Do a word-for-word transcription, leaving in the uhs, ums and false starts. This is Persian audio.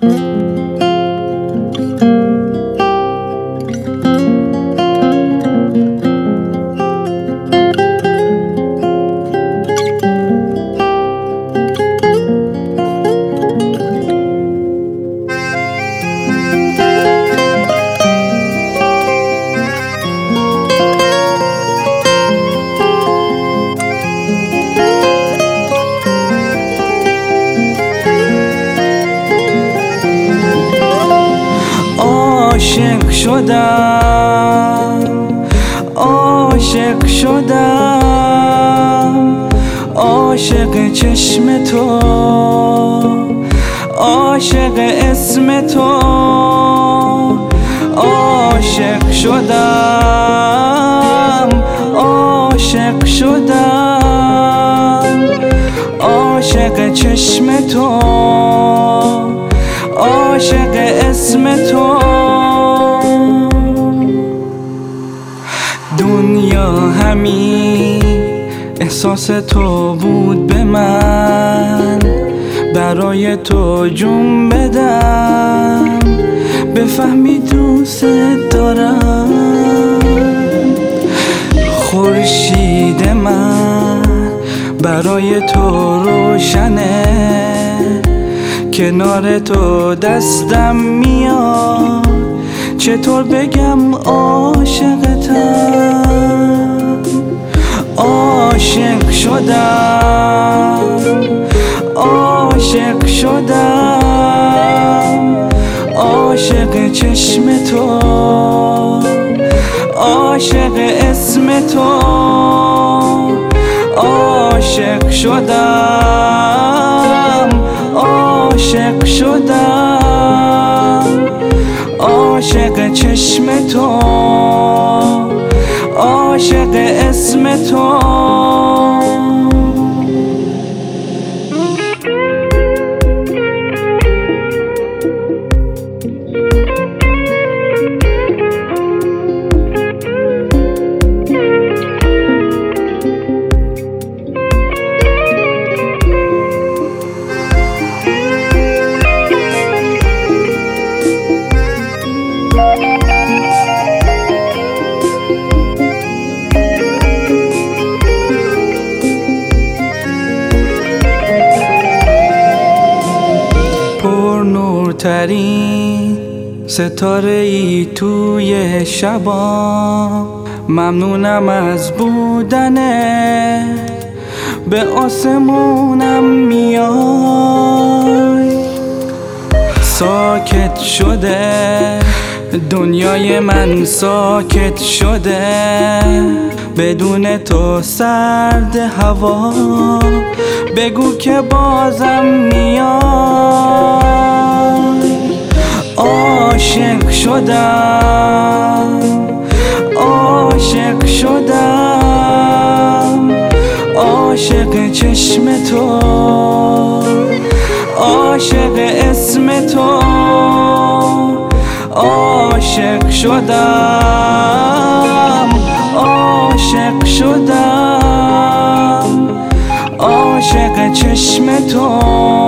عاشق شدم، عاشق شدم، عاشق چشم تو، عاشق اسم تو. عاشق شدم، عاشق شدم، عاشق چشم تو، عاشق اسم تو. دنیا همین احساس تو بود به من، برای تو جون بدم، بفهمی دوست دارم. خورشید من برای تو روشنه، کنار تو دستم میاد، چطور بگم عاشقتم. عاشق شدم، عاشق شدم، عاشق چشم تو، عاشق اسم تو. عاشق شدم، عاشق شدم، عاشق چشم تو، عاشق اسم تو. نورترین ستاره ای توی شبا، ممنونم از بودنه، به آسمونم میای. ساکت شده دنیای من، ساکت شده، بدون تو سرد هوا، بگو که بازم میای. عاشق شدم، عاشق شدم، عاشق چشم تو، عاشق اسم تو. عاشق شدم، عاشق شدم، عاشق چشم تو،